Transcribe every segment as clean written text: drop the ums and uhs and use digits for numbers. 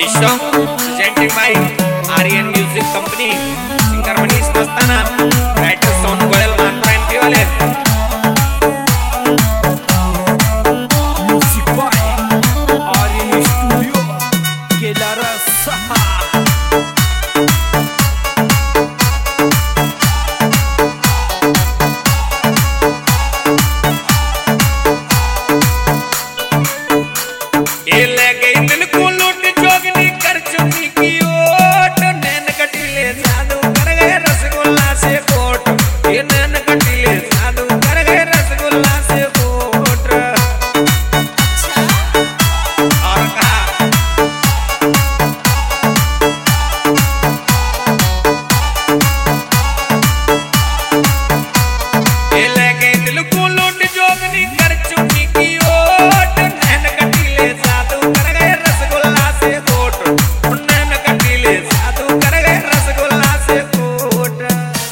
This song presented by Aryan Music Company. Singer Manish Mastana, writer Son Goyal Mantra MP वाले. Music by Aryan Studio Kelara Saha. ये ले गई दिल को लूट जोगनी कर चुकी की ओट नैन कटीले जादू कर गए रसगुल्ला से कोट ये नैन कटीले जादू कर गए रसगुल्ला से कोट और कहा ये ले गई दिल को लूट जोगनी कर चुकी की ओट नैन कटीले जादू कर गए रसगुल्ला से कोट नैन कटीले जादू कर गए रसगुल्ला से कोट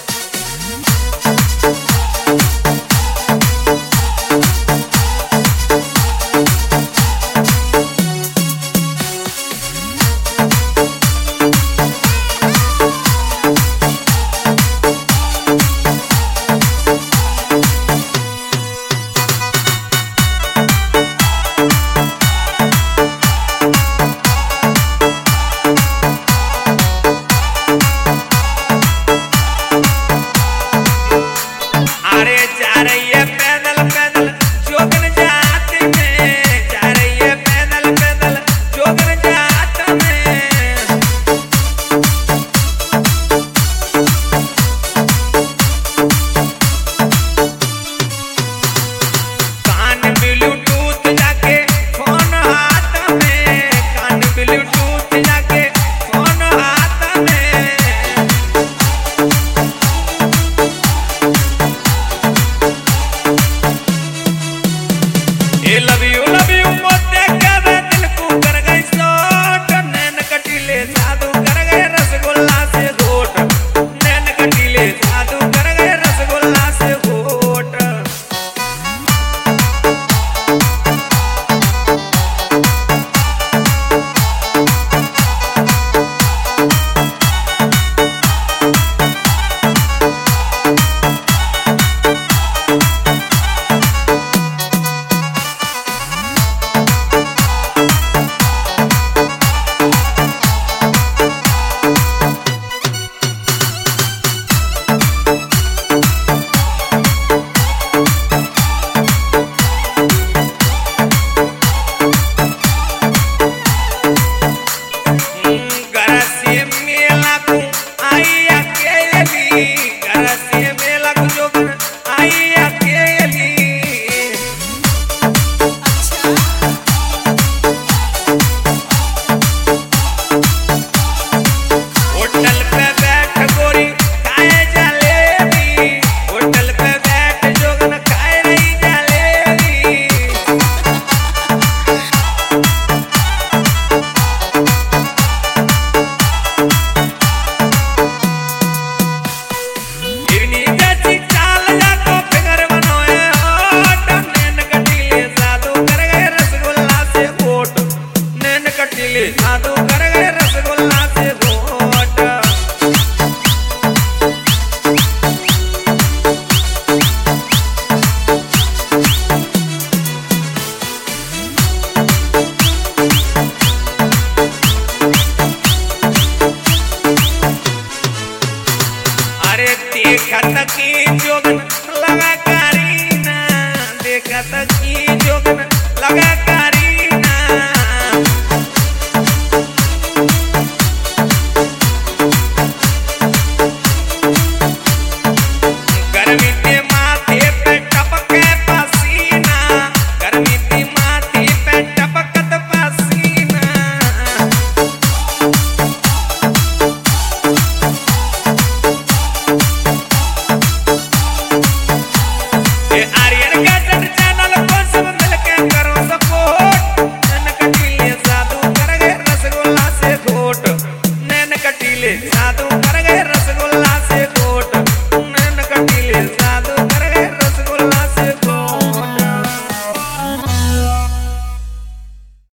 अरे जा रही है पैदल पैदल जोगन जात में जा रही है पैदल पैदल जोगन जात में कान ब्लूटूथ जाके फोन हाथ में कान ब्लूटूथ जाके फोन हाथ में लव यू मोते करे दिल को कर गई शॉट नैन कटीले जादू कर गए रसगुल्ला से घोट नैन कटीले जादू कर गए रसगुल्ला से घोट गरसी मेला को आई अकेली गरसी मेला को जोगन आई अकेली होटल पे बैठ गोरी खाए जलेबी होटल पे बैठ जोगन खाए रही जलेबी इवनी जैसी चाल या तो फिगर बनोए होट नैन कटीले जादू कर गए रसगुल्ला से कोट नैन कटीले जादू